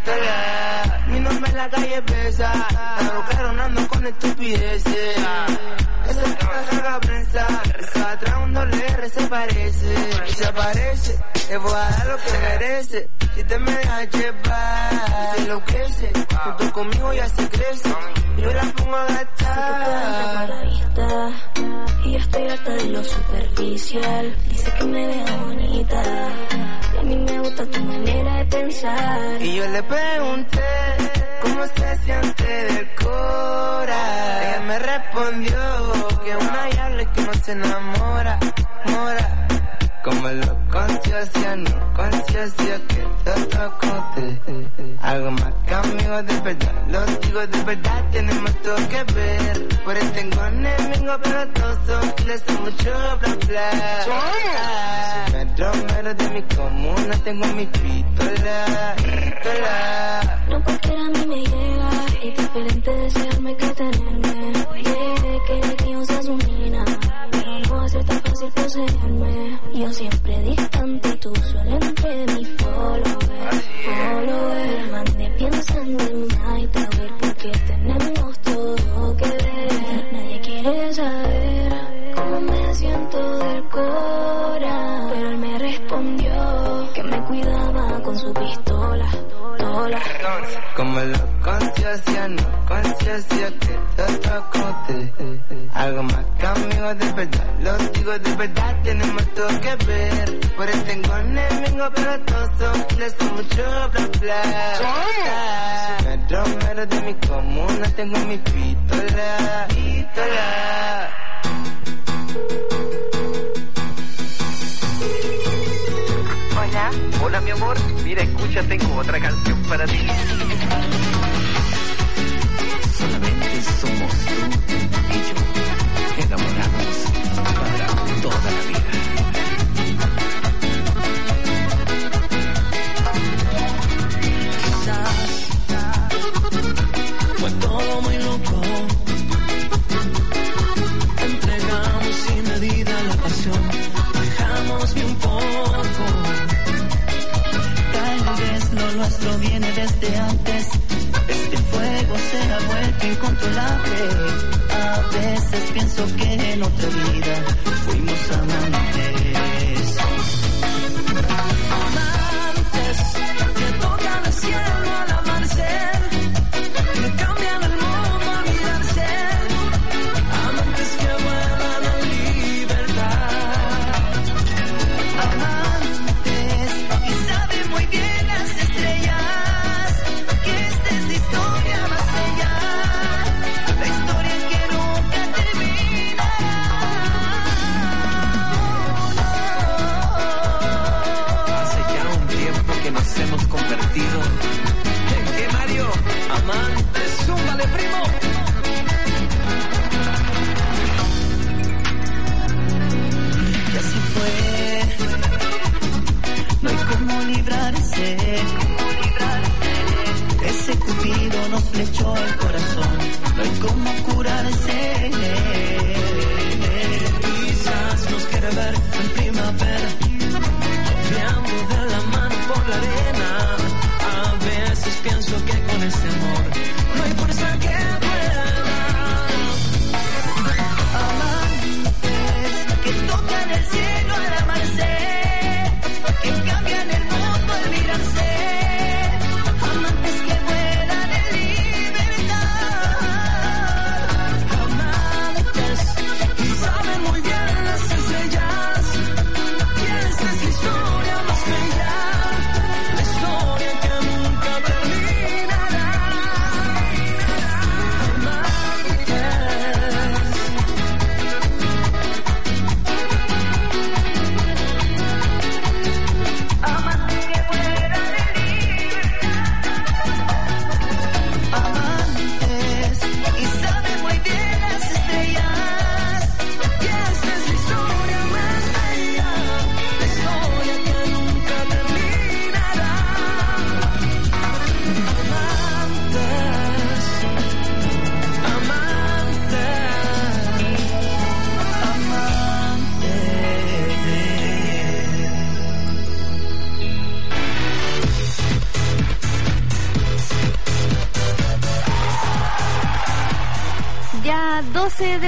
Mi nombre en la calle pesa, pero ando con estupideces. Esa es la saga prensa, reza atrás un doble se parece. Y se aparece, te voy a dar lo que merece. Si te me dejas llevar, se enloquece. Junto conmigo ya se crece, yo la pongo a gastar. La vista, y yo estoy harta de lo superficial. Dice que me veo bonita, y a mí me gusta tu manera de pensar. Y yo le pregunté cómo se siente del cora. Ella me respondió que una yale que no se enamora, mora. Como lo conciencia, no conciencia que te toco. Algo más que amigos de verdad, los digo de verdad, tenemos todo que ver. Por eso tengo enemigos, pero todos son les mucho bla bla. Soy mero de mi comuna, tengo mi pistola. No cualquiera a mí me llega, es diferente desearme que tenerme. Que de aquí usa su mina, pero no va a ser tan fácil poseerme. Yo siempre distante y tú solo entre mi follower. Me mandé pensando en night, a ver por qué tenemos todo que ver. Nadie quiere saber cómo me siento del cora, pero él me respondió que me cuidaba con su pistola. Como lo conciencia, no conciencia que te toco. Algo más que amigos de verdad, los digo de verdad, tenemos todo que ver. Por eso tengo enemigos, pero todos son les mucho bla bla. Soy mero de mi comuna, tengo mi pistola. Hola mi amor, mira, escucha, tengo otra canción para ti. Solamente somos tú y yo, enamorados para toda la vida. Fue todo muy loco. Entregamos sin medida la pasión. Dejamos un poco. Tal vez lo nuestro viene desde antes. Este fuego se ha vuelto incontrolable. A veces pienso que en otra vida fuimos amantes. Amantes que tocan el cielo al amanecer, que cambian el mundo al mirarse. Amantes que vuelan en libertad. Amantes que saben muy bien las estrellas, que esta es la historia más allá, la historia que nunca terminará. Hace ya un tiempo que nos hemos convertido ¿En qué, Mario? Amantes, súmale, primo. Y así fue, no hay cómo librarse. Ese cupido nos flechó el corazón, no hay cómo curarse. Quizás nos quiere ver en primavera, viando de la mano por la arena. A veces pienso que con este amor no hay fuerza que pueda. Amantes que tocan el cielo al amanecer, que cambian el mundo al mirarse. Amantes que vuelan en libertad.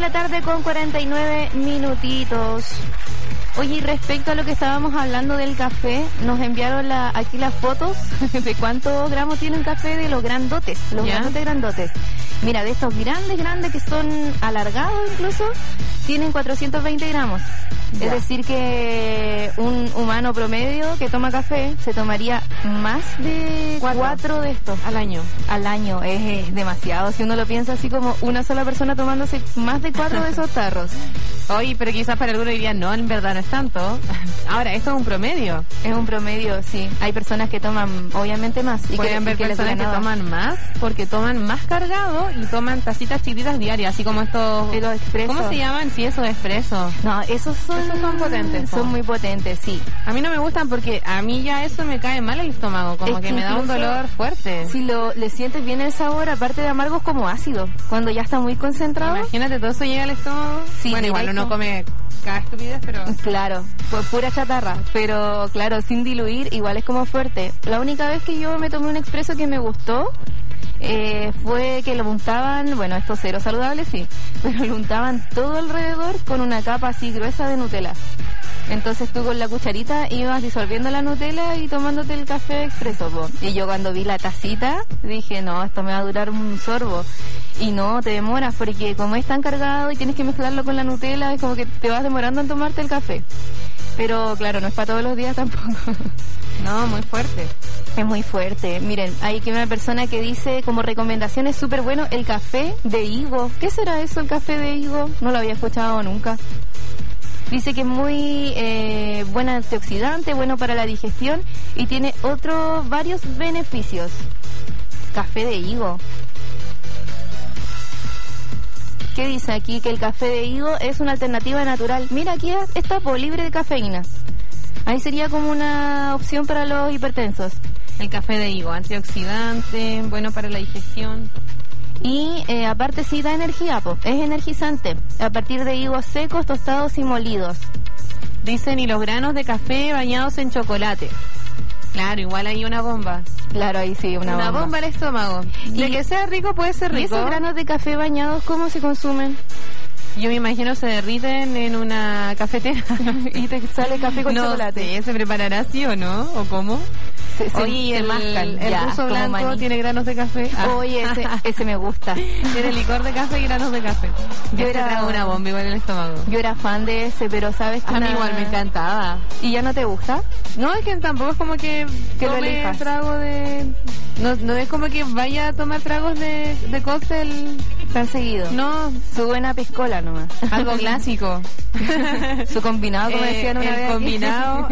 la tarde con 49 minutitos. Oye, y respecto a lo que estábamos hablando del café, nos enviaron aquí las fotos de cuántos gramos tiene un café de los grandotes, grandotes. Mira, de estos grandes que son alargados incluso, tienen 420 gramos. Es decir que un humano promedio que toma café se tomaría más de 4 de estos al año. Al año es demasiado. Si uno lo piensa así como una sola persona tomándose más de 4 de esos tarros. Oye, pero quizás para algunos dirían, no, en verdad no es tanto. Ahora, esto es un promedio. Es un promedio, sí. Hay personas que toman obviamente más. Y pueden ver personas que toman más porque toman más cargado y toman tacitas chiquitas diarias, así como estos... ¿Cómo se llaman? Sí, esos expresos. No, esos son potentes. Son muy potentes, sí. A mí no me gustan porque a mí ya eso me cae mal el estómago, como que me da un dolor fuerte. Si le sientes bien el sabor, aparte de amargo, es como ácido. Cuando ya está muy concentrado. Imagínate, todo eso llega al estómago. Sí, bueno, igual uno come cada estupidez, pero... Claro, pues pura chatarra. Pero claro, sin diluir, igual es como fuerte. La única vez que yo me tomé un expreso que me gustó fue que lo untaban, bueno, esto cero saludable, sí, pero lo untaban todo alrededor con una capa así gruesa de Nutella. Entonces tú con la cucharita ibas disolviendo la Nutella y tomándote el café expreso, po. Y yo cuando vi la tacita dije, no, esto me va a durar un sorbo. Y no, te demoras porque como es tan cargado y tienes que mezclarlo con la Nutella, es como que te vas demorando en tomarte el café. Pero claro, no es para todos los días tampoco. No, muy fuerte. Es muy fuerte. Miren, hay aquí una persona que dice como recomendación es súper bueno el café de higo. ¿Qué será eso, el café de higo? No lo había escuchado nunca. Dice que es muy buen antioxidante, bueno para la digestión y tiene varios beneficios. Café de higo. ¿Qué dice aquí? Que el café de higo es una alternativa natural. Mira, aquí está libre de cafeína. Ahí sería como una opción para los hipertensos. El café de higo, antioxidante, bueno para la digestión. Y aparte sí da energía, es energizante. A partir de higos secos, tostados y molidos. Dicen, y los granos de café bañados en chocolate. Claro, igual hay una bomba. Claro, ahí sí, una bomba al estómago. De que sea rico puede ser rico. ¿Y esos granos de café bañados cómo se consumen? Yo me imagino se derriten en una cafetera y te sale café con chocolate. No sé, ¿se preparará así o no? ¿O cómo? Oye, el ruso blanco tiene granos de café. Oye, ese me gusta. Tiene licor de café y granos de café. Yo era una bomba igual en el estómago. Yo era fan de ese, pero sabes que a mí igual me encantaba. ¿Y ya no te gusta? No, es que tampoco es como que lo elijas. Trago de... No es como que vaya a tomar tragos de cóctel tan seguido. No, su buena piscola nomás. Algo clásico. Su combinado, como decían una vez. El combinado.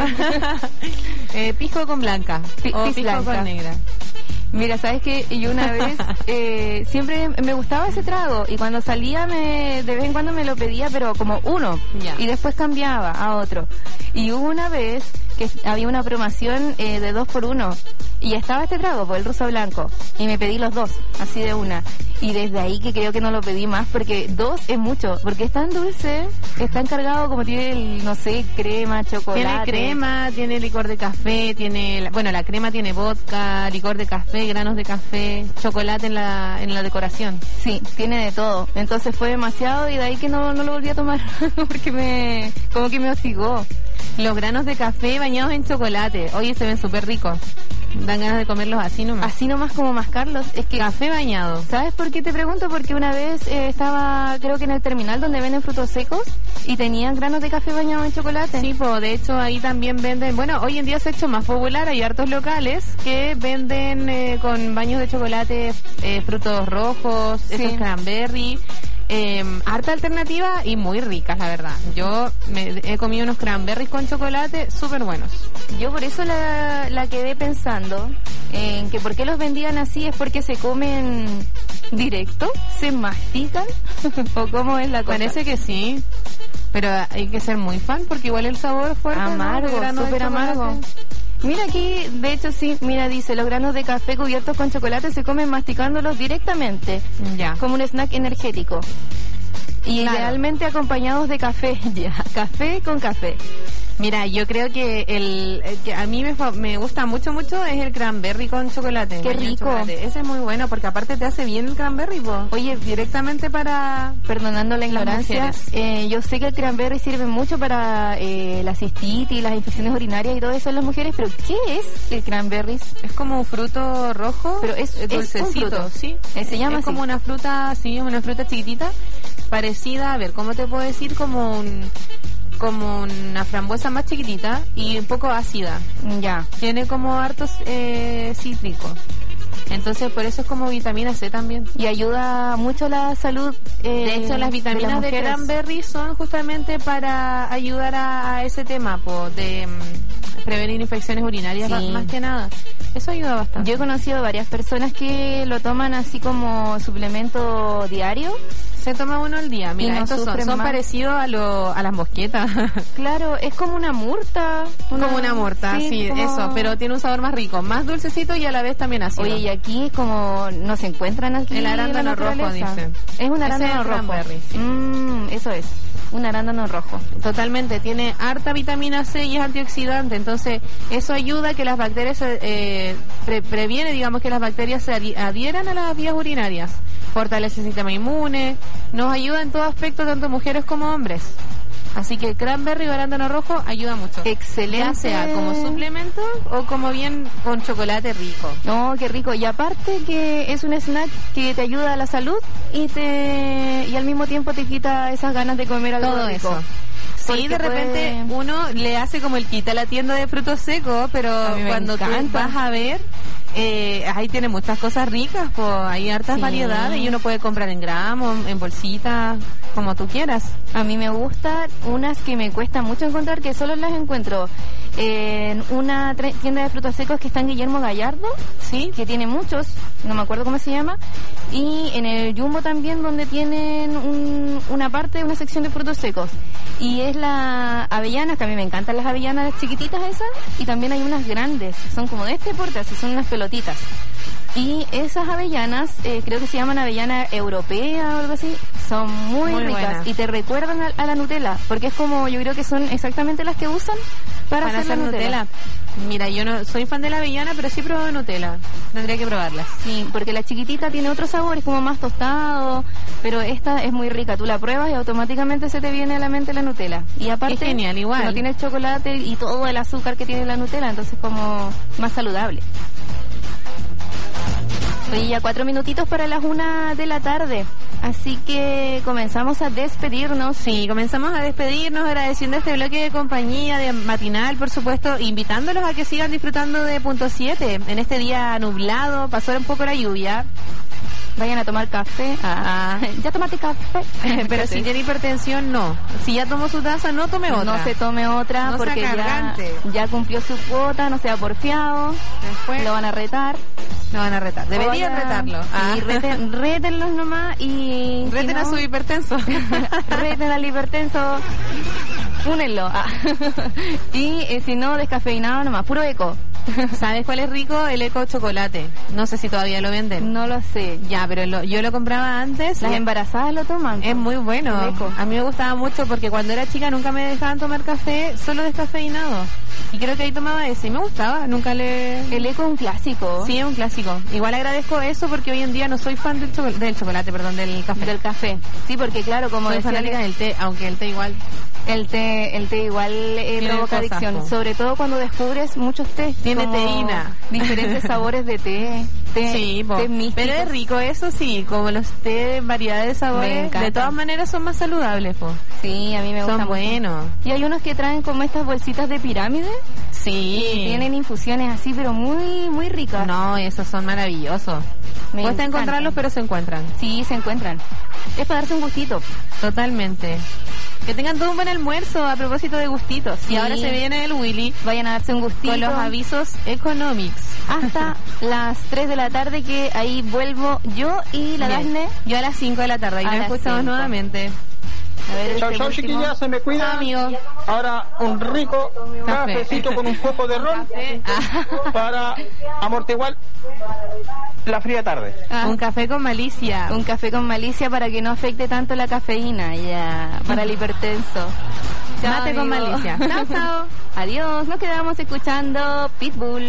Pisco con blanca. O pisco blanca con negra. Mira, ¿sabes qué? Yo una vez siempre me gustaba ese trago y cuando salía de vez en cuando me lo pedía, pero como uno. Y después cambiaba a otro. Y hubo una vez que había una promoción de 2x1 y estaba este trago, el ruso blanco, y me pedí los dos, así de una. Y desde ahí que creo que no lo pedí más porque 2 es mucho, porque es tan dulce, está encargado como tiene, no sé, crema, chocolate. Tiene crema, tiene licor de café, la crema tiene vodka, licor de café, granos de café, chocolate en la decoración. Sí, tiene de todo. Entonces fue demasiado y de ahí que no lo volví a tomar porque como que me hostigó. Los granos de café bañados en chocolate. Oye, se ven súper ricos. Dan ganas de comerlos así nomás. Así nomás como mascarlos. Es que café bañado. ¿Sabes por qué te pregunto? Porque una vez estaba, creo que en el terminal donde venden frutos secos y tenían granos de café bañados en chocolate. Sí, de hecho ahí también venden, bueno, hoy en día se ha hecho más popular, hay hartos locales que venden con baños de chocolate, frutos rojos, esos cranberry. Harta alternativa y muy ricas, la verdad. Yo he comido unos cranberries con chocolate súper buenos. Yo por eso la quedé pensando en que por qué los vendían así, es porque se comen directo, se mastican o cómo es la cosa. Parece que sí, pero hay que ser muy fan porque igual el sabor es fuerte, amargo, súper amargo. Mira aquí, de hecho sí, mira, dice, los granos de café cubiertos con chocolate se comen masticándolos directamente, como un snack energético. Y idealmente acompañados de café, café con café. Mira, yo creo que el que a mí me gusta mucho es el cranberry con chocolate. Qué rico. Chocolate. Ese es muy bueno porque aparte te hace bien el cranberry, po. Oye, directamente para... Perdonando la ignorancia, yo sé que el cranberry sirve mucho para la cistitis, las infecciones urinarias y todo eso en las mujeres, pero ¿qué es el cranberry? Es como un fruto rojo, pero es dulcecito, un fruto. ¿sí? Se llama es así. Como una fruta, sí, una fruta chiquitita, parecida, a ver, ¿cómo te puedo decir? Como una frambuesa más chiquitita y un poco ácida. Ya. Tiene como hartos cítricos. Entonces por eso es como vitamina C también. Y ayuda mucho a la salud. De hecho las vitaminas de cranberry son justamente para ayudar a ese tema, de prevenir infecciones urinarias, sí. Más que nada. Eso ayuda bastante. Yo he conocido varias personas que lo toman así como suplemento diario. Se toma uno al día. Mira, no estos son parecidos a las mosquetas. Claro, es como una murta. Como una murta, sí, como... eso. Pero tiene un sabor más rico, más dulcecito y a la vez también ácido. Oye, y aquí como no se encuentran aquí. El arándano rojo, dice. Es un arándano rojo. Sí. Eso es. Un arándano rojo. Totalmente. Tiene harta vitamina C y es antioxidante. Entonces, eso ayuda a que las bacterias previene, digamos, que las bacterias se adhieran a las vías urinarias. Fortalece el sistema inmune. Nos ayuda en todo aspecto, tanto mujeres como hombres. Así que cranberry o arándano rojo ayuda mucho. Excelente. Ya sea como suplemento o como bien con chocolate rico. No, qué rico. Y aparte que es un snack que te ayuda a la salud y al mismo tiempo te quita esas ganas de comer algo todo rico. Eso. Sí, de repente uno le hace como el quita a la tienda de frutos secos, pero cuando tú vas a ver, ahí tiene muchas cosas ricas, pues hay hartas variedades y uno puede comprar en gramos, en bolsitas, como tú quieras. A mí me gustan unas que me cuesta mucho encontrar, que solo las encuentro en una tienda de frutos secos que está en Guillermo Gallardo, sí, que tiene muchos, no me acuerdo cómo se llama, y en el Jumbo también, donde tienen una sección de frutos secos. Y es la avellana, que a mí me encantan las avellanas chiquititas esas, y también hay unas grandes, son como de este porte, así son unas pelotitas. Y esas avellanas, creo que se llaman avellana europea o algo así, son muy ricas buenas. Y te recuerdan a la Nutella, porque es como, yo creo que son exactamente las que usan para hacer la Nutella. Mira, yo no soy fan de la avellana, pero sí he probado Nutella. Tendría que probarla. Sí, porque la chiquitita tiene otro sabor, es como más tostado, pero esta es muy rica. Tú la pruebas y automáticamente se te viene a la mente la Nutella. Y aparte, es genial, igual. No tiene el chocolate y todo el azúcar que tiene la Nutella, entonces como más saludable. Oye, ya 4 minutitos para las 1 de la tarde. Así que comenzamos a despedirnos. Sí, comenzamos a despedirnos agradeciendo este bloque de compañía, de matinal, por supuesto, invitándolos a que sigan disfrutando de Punto 7. En este día nublado, pasó un poco la lluvia. Vayan a tomar café. Ya tomaste café. Pero si tiene hipertensión, no. Si ya tomó su taza, no tome otra. No se tome otra, no porque ya cumplió su cuota, no sea porfiado. Después lo van a retar. Lo van a retar. Deberían retarlo. Sí, rétenlos nomás y... Reten a su hipertenso. Reten al hipertenso. Únenlo. Y si no, descafeinado nomás, puro eco. ¿Sabes cuál es rico? El Eco chocolate. No sé si todavía lo venden. No lo sé. Ya, pero yo lo compraba antes. Las embarazadas lo toman. Es muy bueno. A mí me gustaba mucho porque cuando era chica nunca me dejaban tomar café solo descafeinado. Y creo que ahí tomaba ese y me gustaba. El Eco es un clásico. Sí, es un clásico. Igual agradezco eso porque hoy en día no soy fan del chocolate, del café. Del café. Sí, porque claro, como soy fanática del té, aunque el té igual... El té igual provoca adicción, sobre todo cuando descubres muchos tés. Tiene teína. Diferentes sabores de té. Sí, té místicos. Pero es rico eso, sí, como los té en variedad de sabores. De todas maneras son más saludables, po. Sí, a mí me gustan. Son buenos. Y hay unos que traen como estas bolsitas de pirámide. Sí. Y tienen infusiones así, pero muy, muy ricas. No, esos son maravillosos. Cuesta encontrarlos, pero se encuentran. Sí, se encuentran. Es para darse un gustito. Totalmente. Que tengan todo un buen almuerzo a propósito de gustitos. Sí. Y ahora se viene el Willy. Vayan a darse un gustito. Con los avisos economics. Hasta las 3 de la tarde, que ahí vuelvo yo y la Dafne. Yo a las 5 de la tarde. Y nos escuchamos nuevamente. A ver, chau, chiquillas, se me cuidan. Chau, amigo. Ahora un rico cafecito con un poco de ron para amortiguar la fría tarde. Un café con malicia. Un café con malicia para que no afecte tanto la cafeína, ya, para el hipertenso. Mate con malicia. Chao, chao. Adiós, nos quedamos escuchando Pitbull.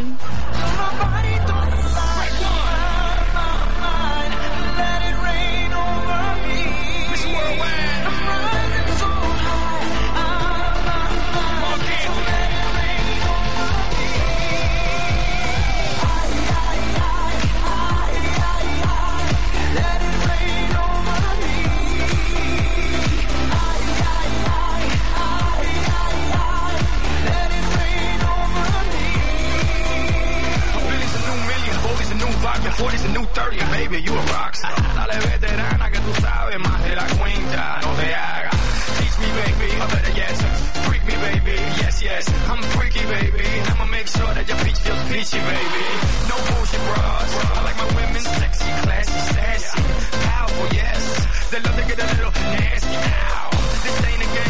Forty's a new 30, baby, you a rockstar. Dale veterana que tú sabes más de la cuenta, no te hagas. Teach me, baby, I better yes. Freak me, baby, yes, yes. I'm freaky, baby. I'ma make sure that your peach feels peachy, baby. No bullshit bras. I like my women sexy, classy, sassy, powerful, yes. They love to get a little nasty now. This ain't a game.